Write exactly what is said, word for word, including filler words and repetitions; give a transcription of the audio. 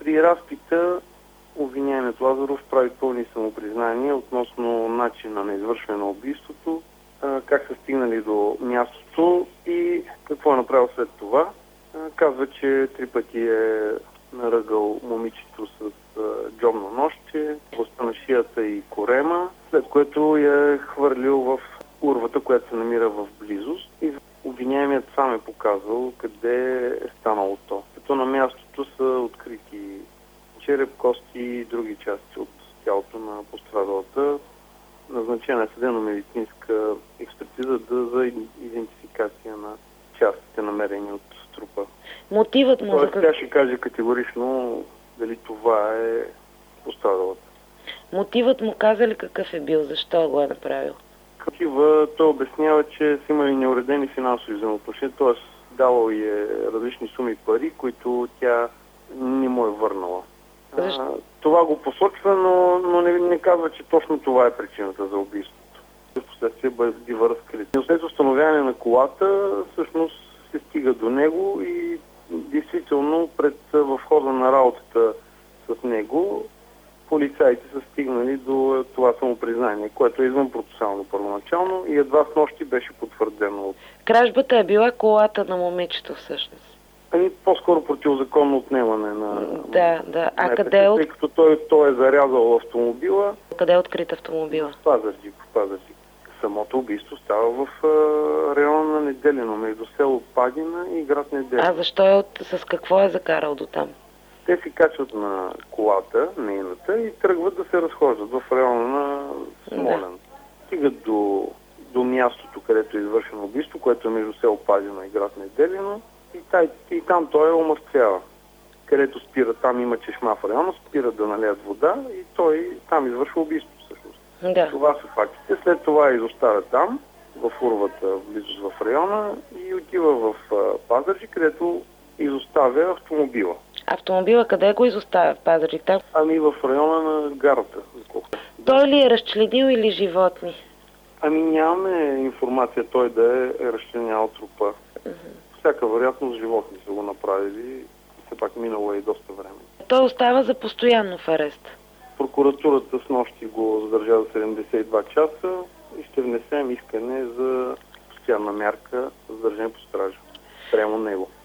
При разпита обвиняемият Лазаров прави пълни самопризнания относно начина на извършване на убийството, как са стигнали до мястото и какво е направил след това. Казва, че три пъти е наръгал момичето с джобно ножче, областта на шията и корема, след което я е хвърлил в урвата, която се намира в близост. И обвиняемият сам е показал къде е станало то. Като на мястото са открити череп, кости и други части от тялото на пострадалата. Назначена е съдебно-медицинска експертиза за идентификация на частите, намерени от трупа. Мотивът му Тоест, за... тя ще каже категорично дали това е пострадалата. Мотивът му каза ли какъв е бил? Защо го е направил? Такива, той обяснява, че са имали неуредени финансови взаимоотношения, т.е. давал е различни суми пари, които тя не му е върнала. А, това го посочва, но, но не, не казва, че точно това е причината за убийството. Впоследствие бива разкрит. След установяване на колата, всъщност се стига до него и действително пред, в хода на работата с него полицаите са стигнали до това самопризнание, което е извън процесуално първоначално и едва с нощи беше потвърдено. Кражбата е била колата на момичето всъщност. Ами по-скоро противозаконно отнемане на... Да, да. А на къде е от... Тъй като той, той е зарязал автомобила... Къде е открит автомобила? В Пазарджик, в Пазарджик. Самото убийство става в а, района на Неделино, между село Падина и град Неделино. А защо е от... с какво е закарал до там? Те си качват на колата, нейната, и тръгват да се разхождат в района на Смолен. Да. Стигат до, до мястото, където е извършено убийство, което е между село Падина и град Неделино. И, тай, и там той е омъртвява. Където спира, там има чешма в района, спира да налеят вода и той там извършва убийство всъщност. Да. Това са фактите. След това изоставя там, в урвата, близост в района и отива в Пазарджик, където изоставя автомобила. Автомобила къде го изоставя в Пазарджик? Там? Ами в района на гарата. Той ли е разчленил или животни? Ами нямаме информация той да е разчленял трупа. Uh-huh. Всяка вероятност животни са го направили. Все пак минало е и доста време. Той остава за постоянно в арест. Прокуратурата с нощи го задържа за седемдесет и два часа и ще внесем искане за постоянна мярка за задържане по стража. Прямо него.